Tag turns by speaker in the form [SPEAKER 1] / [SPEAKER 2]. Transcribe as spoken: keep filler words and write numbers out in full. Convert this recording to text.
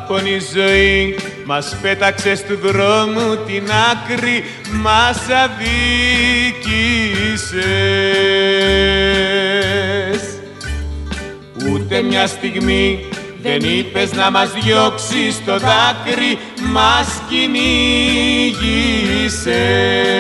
[SPEAKER 1] Απ' η ζωή μας πέταξε του δρόμου την άκρη, μας αδίκησες. Ούτε μια στιγμή δεν είπες να μας διώξεις το δάκρυ, μας κυνήγησες.